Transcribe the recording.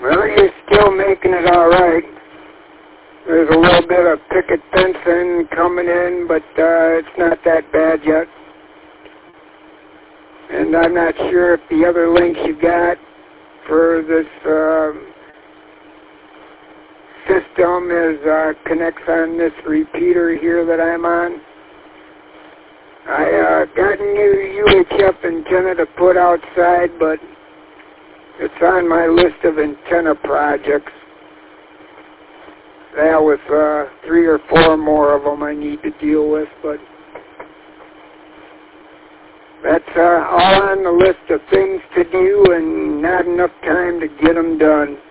Well, you're still making it all right. There's a little bit of picket fencing coming in, but it's not that bad yet. And I'm not sure if the other links you got for this system connects on this repeater here that I'm on. I got a new UHF antenna to put outside, but it's on my list of antenna projects. That was 3 or 4 more of them I need to deal with, but that's all on the list of things to do and not enough time to get them done.